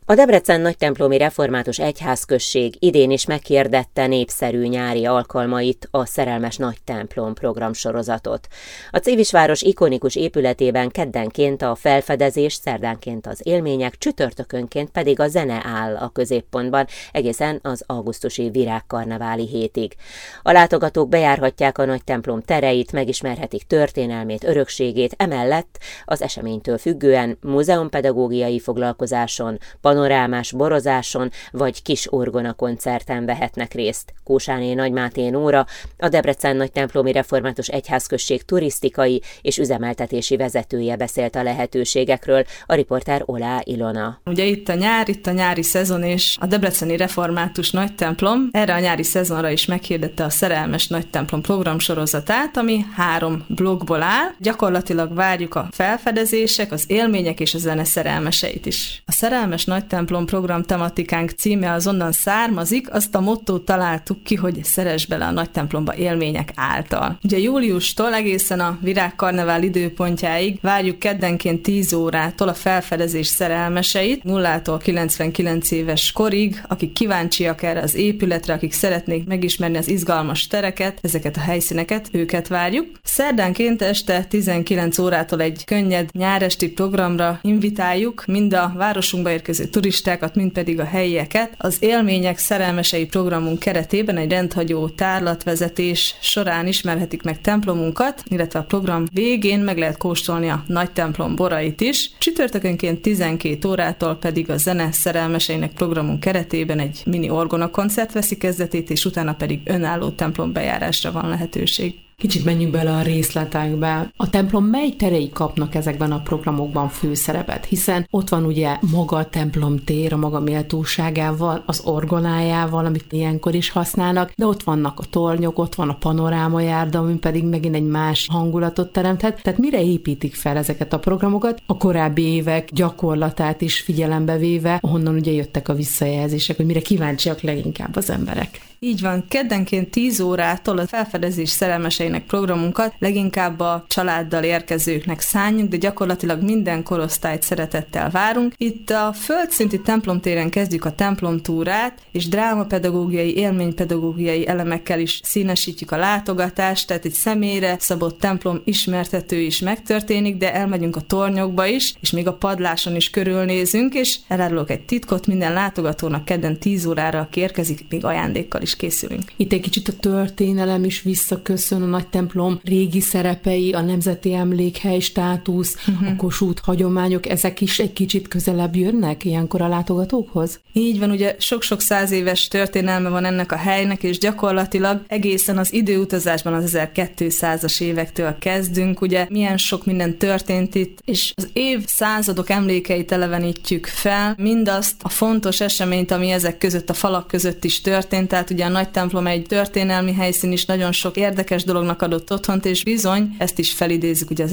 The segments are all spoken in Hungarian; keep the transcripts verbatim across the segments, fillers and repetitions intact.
A Debrecen Nagytemplomi Református Egyházközség idén is meghirdette népszerű nyári alkalmait, a Szerelmes Nagytemplom programsorozatot. A Civisváros ikonikus épületében keddenként a felfedezés, szerdánként az élmények, csütörtökönként pedig a zene áll a középpontban, egészen az augusztusi virágkarneváli hétig. A látogatók bejárhatják a Nagytemplom tereit, megismerhetik történelmét, örökségét, emellett az eseménytől függően múzeumpedagógiai foglalkozáson, panorámás borozáson vagy kis orgona koncerten vehetnek részt. Kósáné Nagymáté Nóra, a Debrecen Nagytemplomi Református Egyházközség turisztikai és üzemeltetési vezetője beszélt a lehetőségekről, a riporter Olá Ilona. Ugye itt a nyár, itt a nyári szezon, és a Debreceni Református Nagytemplom erre a nyári szezonra is meghirdette a Szerelmes Nagytemplom programsorozatát, ami három blokkból áll. Gyakorlatilag várjuk a felfedezések, az élmények és a zene szerelmeseit is. A Szerelmes Nagytemplom program tematikánk címe azonnan származik, azt a mottót találtuk ki, hogy szeress bele a Nagytemplomba élmények által. Ugye júliustól egészen a virágkarnevál időpontjáig várjuk keddenként tíz órától a felfedezés szerelmeseit, nullától kilencvenkilenc éves korig, akik kíváncsiak erre az épületre, akik szeretnék megismerni az izgalmas tereket, ezeket a helyszíneket, őket várjuk. Szerdánként este tizenkilenc órától egy könnyed nyáresti programra invitáljuk mind a városunkba érkező turistákat, mind pedig a helyieket. Az élmények szerelmesei programunk keretében egy rendhagyó tárlatvezetés során ismerhetik meg templomunkat, illetve a program végén meg lehet kóstolni a Nagytemplom borait is. Csütörtökönként tizenkét órától pedig a zene szerelmeseinek programunk keretében egy mini orgona koncert veszi kezdetét, és utána pedig önálló templombejárásra van lehetőség. Kicsit menjünk bele a részletekbe. A templom mely terei kapnak ezekben a programokban főszerepet? Hiszen ott van ugye maga a templomtér, a maga méltóságával, az orgonájával, amit ilyenkor is használnak, de ott vannak a tornyok, ott van a panorámajárda, ami pedig megint egy más hangulatot teremthet. Tehát mire építik fel ezeket a programokat? A korábbi évek gyakorlatát is figyelembe véve, ahonnan ugye jöttek a visszajelzések, hogy mire kíváncsiak leginkább az emberek. Így van, keddenként tíz órától a felfedezés szerelmeseinek programunkat leginkább a családdal érkezőknek szánjuk, de gyakorlatilag minden korosztályt szeretettel várunk. Itt a földszinti templomtéren kezdjük a templomtúrát, és drámapedagógiai, élménypedagógiai elemekkel is színesítjük a látogatást, tehát egy személyre szabott templom ismertető is megtörténik, de elmegyünk a tornyokba is, és még a padláson is körülnézünk, és elárulok egy titkot, minden látogatónak kedden tíz órára, aki érkezik, még ajándékkal is készülünk. Itt egy kicsit a történelem is visszaköszön, a Nagytemplom régi szerepei, a nemzeti emlékhely státusz, uh-huh. a Kossuth hagyományok, ezek is egy kicsit közelebb jönnek ilyenkor a látogatókhoz? Így van, ugye sok-sok száz éves történelme van ennek a helynek, és gyakorlatilag egészen az időutazásban az ezerkétszázas évektől kezdünk, ugye milyen sok minden történt itt, és az évszázadok emlékeit elevenítjük fel, mindazt a fontos eseményt, ami ezek között, a falak között is történt, tehát ugye a Nagytemplom egy történelmi helyszín is nagyon sok érdekes dolognak adott otthont, és bizony ezt is felidézzük ugye az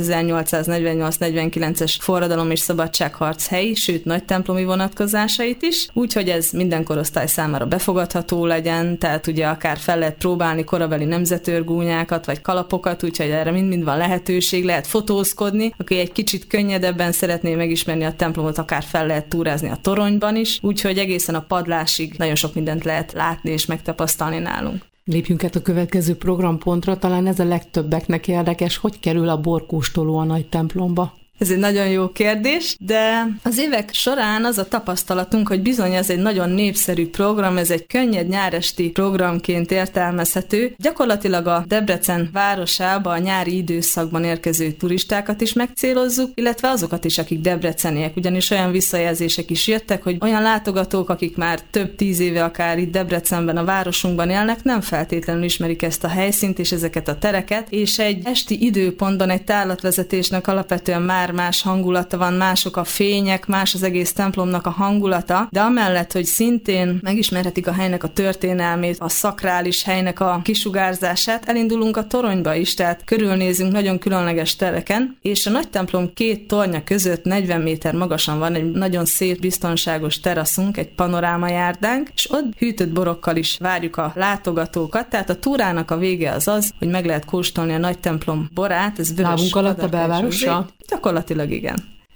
ezernyolcszáznegyvennyolc-negyvenkilences forradalom és szabadságharc helyi, sőt nagytemplomi vonatkozásait is, úgyhogy ez minden korosztály számára befogadható legyen, tehát ugye akár fel lehet próbálni korabeli nemzetőrgúnyákat vagy kalapokat, úgyhogy erre mind-mind van lehetőség, lehet fotózkodni, aki egy kicsit könnyedebben szeretné megismerni a templomot, akár fel lehet túrázni a toronyban is, úgyhogy egészen a padlásig nagyon sok mindent lehet látni és megtapasztalni nálunk. Lépjünk át a következő programpontra, talán ez a legtöbbeknek érdekes, hogy kerül a borkóstoló a Nagytemplomba? Ez egy nagyon jó kérdés, de az évek során az a tapasztalatunk, hogy bizony ez egy nagyon népszerű program, ez egy könnyed nyáresti programként értelmezhető. Gyakorlatilag a Debrecen városába a nyári időszakban érkező turistákat is megcélozzuk, illetve azokat is, akik debreceniek, ugyanis olyan visszajelzések is jöttek, hogy olyan látogatók, akik már több tíz éve akár itt Debrecenben, a városunkban élnek, nem feltétlenül ismerik ezt a helyszínt és ezeket a tereket, és egy esti időpontban egy tárlatvezetésnek alapvetően már más hangulata van, mások a fények, más az egész templomnak a hangulata, de amellett, hogy szintén megismerhetik a helynek a történelmét, a szakrális helynek a kisugárzását, elindulunk a toronyba is, tehát körülnézünk nagyon különleges tereken, és a Nagytemplom két tornya között negyven méter magasan van egy nagyon szép, biztonságos teraszunk, egy panorámajárdánk, és ott hűtött borokkal is várjuk a látogatókat, tehát a túrának a vége az az, hogy meg lehet kóstolni a Nagytemplom borát, ez vörös. Lábunk alatt a belvárosra? Gyakorlatilag igen.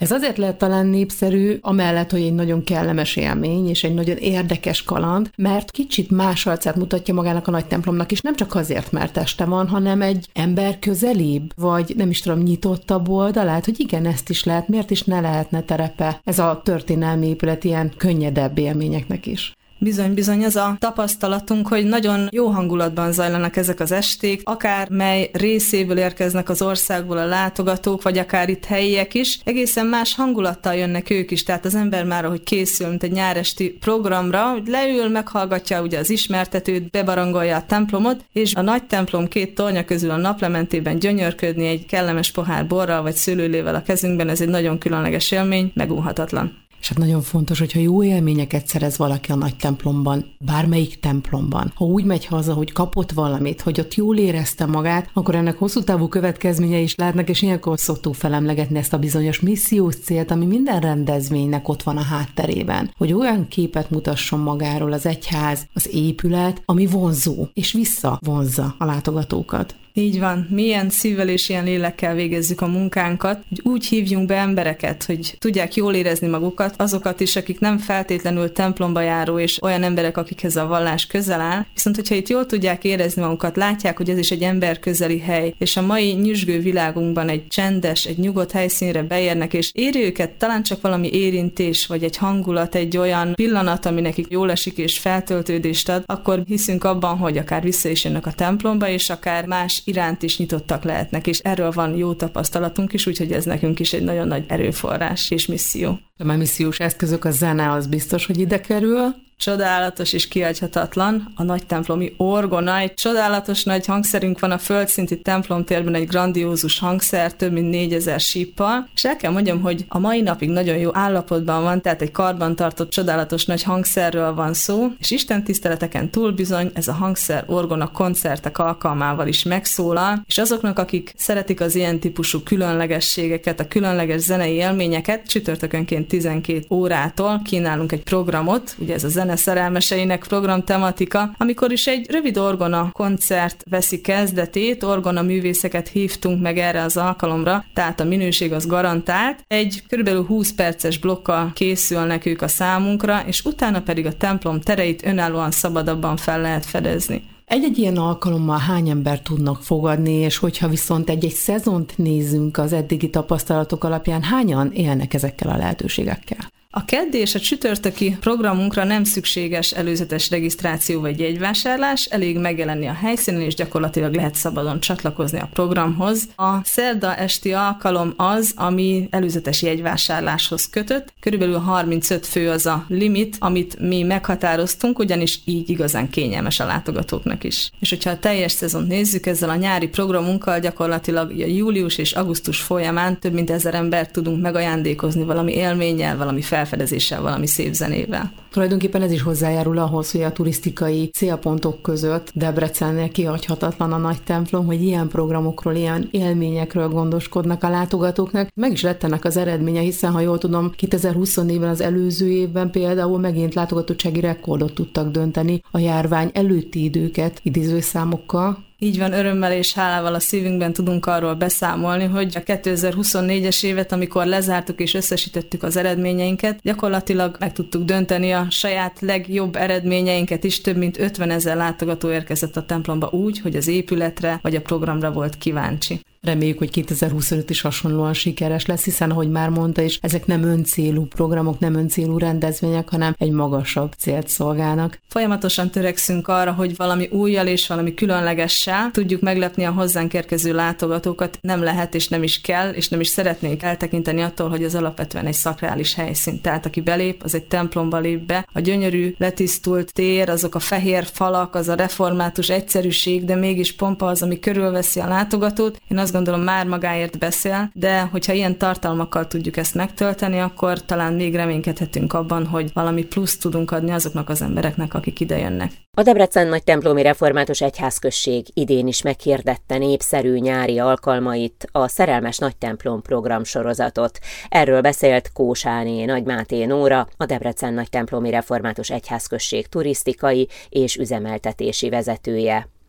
Ez azért lehet talán népszerű, amellett, hogy egy nagyon kellemes élmény, és egy nagyon érdekes kaland, mert kicsit más arcát mutatja magának a nagy templomnak, és nem csak azért, mert este van, hanem egy ember közelibb, vagy nem is tudom, nyitottabb oldalát, hogy igen, ezt is lehet, miért is ne lehetne terepe ez a történelmi épület ilyen könnyedebb élményeknek is. Bizony-bizony az a tapasztalatunk, hogy nagyon jó hangulatban zajlanak ezek az esték, akár mely részéből érkeznek az országból a látogatók, vagy akár itt helyiek is, egészen más hangulattal jönnek ők is, tehát az ember már, ahogy készül, mint egy nyáresti programra, hogy leül, meghallgatja ugye az ismertetőt, bebarangolja a templomot, és a nagy templom két tornya közül a naplementében gyönyörködni egy kellemes pohár borral, vagy szőlőlével a kezünkben, ez egy nagyon különleges élmény, megunhatatlan. És hát nagyon fontos, hogyha jó élményeket szerez valaki a nagy templomban, bármelyik templomban, ha úgy megy haza, hogy kapott valamit, hogy ott jól érezte magát, akkor ennek hosszú távú következményei is lehetnek, és ilyenkor szoktuk felemlegetni ezt a bizonyos missziós célt, ami minden rendezvénynek ott van a hátterében, hogy olyan képet mutasson magáról az egyház, az épület, ami vonzó, és visszavonzza a látogatókat. Így van. Milyen szívvel és ilyen lélekkel végezzük a munkánkat, hogy úgy hívjunk be embereket, hogy tudják jól érezni magukat, azokat is, akik nem feltétlenül templomba járó, és olyan emberek, akikhez a vallás közel áll. Viszont, hogyha itt jól tudják érezni magukat, látják, hogy ez is egy emberközeli hely, és a mai nyüzsgő világunkban egy csendes, egy nyugodt helyszínre beérnek, és éri őket talán csak valami érintés, vagy egy hangulat, egy olyan pillanat, ami nekik jól esik és feltöltődést ad, akkor hiszünk abban, hogy akár vissza is jönnek a templomba, és akár más iránt is nyitottak lehetnek, és erről van jó tapasztalatunk is, úgyhogy ez nekünk is egy nagyon nagy erőforrás és misszió. A missziós eszközök, a zene az biztos, hogy ide kerül. Csodálatos és kihagyhatatlan a nagy templomi orgona. Egy csodálatos nagy hangszerünk van a földszinti templomtérben, egy grandiózus hangszer, több mint négyezer síppal, és el kell mondjam, hogy a mai napig nagyon jó állapotban van, tehát egy karban tartott csodálatos nagy hangszerről van szó, és Isten tiszteleteken túl bizony ez a hangszer orgona koncertek alkalmával is megszólal, és azoknak, akik szeretik az ilyen típusú különlegességeket, a különleges zenei élményeket, csütörtökönként tizenkét órától kínálunk egy programot, ugye ez a zene szerelmeseinek program tematika, amikor is egy rövid orgona koncert veszi kezdetét, orgona művészeket hívtunk meg erre az alkalomra, tehát a minőség az garantált. Egy körülbelül húsz perces blokkal készülnek ők a számunkra, és utána pedig a templom tereit önállóan szabadabban fel lehet fedezni. Egy-egy ilyen alkalommal hány ember tudnak fogadni, és hogyha viszont egy-egy szezont nézzünk az eddigi tapasztalatok alapján, hányan élnek ezekkel a lehetőségekkel? A keddi és a csütörtöki programunkra nem szükséges előzetes regisztráció vagy jegyvásárlás, elég megjelenni a helyszínen, és gyakorlatilag lehet szabadon csatlakozni a programhoz. A szerda esti alkalom az, ami előzetes jegyvásárláshoz kötött. Körülbelül harmincöt fő az a limit, amit mi meghatároztunk, ugyanis így igazán kényelmes a látogatóknak is. És hogyha a teljes szezont nézzük, ezzel a nyári programunkkal gyakorlatilag a július és augusztus folyamán több mint ezer embert tudunk megajándékozni valami élménnyel, valami fel felfedezéssel, valami szép zenével. Tulajdonképpen ez is hozzájárul ahhoz, hogy a turisztikai célpontok között Debrecennél kihagyhatatlan a nagy templom, hogy ilyen programokról, ilyen élményekről gondoskodnak a látogatóknak. Meg is lett ennek az eredménye, hiszen, ha jól tudom, kétezer-huszonnégyben az előző évben például megint látogatottsági rekordot tudtak dönteni a járvány előtti időket idézőszámokkal. Így van, örömmel és hálával a szívünkben tudunk arról beszámolni, hogy a kétezer-huszonnégyes évet, amikor lezártuk és összesítettük az eredményeinket, gyakorlatilag meg tudtuk dönteni a saját legjobb eredményeinket is, több mint ötvenezer látogató érkezett a templomba úgy, hogy az épületre vagy a programra volt kíváncsi. Reméljük, hogy kétezer-huszonöt is hasonlóan sikeres lesz, hiszen, ahogy már mondta is, ezek nem öncélú programok, nem öncélú rendezvények, hanem egy magasabb célt szolgálnak. Folyamatosan törekszünk arra, hogy valami újjal és valami különlegessel tudjuk meglepni a hozzánk érkező látogatókat. Nem lehet és nem is kell, és nem is szeretnék eltekinteni attól, hogy az alapvetően egy szakrális helyszín. Tehát aki belép, az egy templomba lép be. A gyönyörű, letisztult tér, azok a fehér falak, az a református egyszerűség, de mégis pompa az, ami körülveszi a látogatót. Én azt gondolom, már magáért beszél, de hogyha ilyen tartalmakkal tudjuk ezt megtölteni, akkor talán még reménykedhetünk abban, hogy valami plusz tudunk adni azoknak az embereknek, akik ide jönnek. A Debrecen Nagytemplomi Református Egyházközség idén is meghirdette népszerű nyári alkalmait, a Szerelmes Nagytemplom programsorozatot. Erről beszélt Kósáné Nagy Máté Nóra, a Debrecen Nagytemplomi Református Egyházközség turisztikai és üzemeltetési vezetője.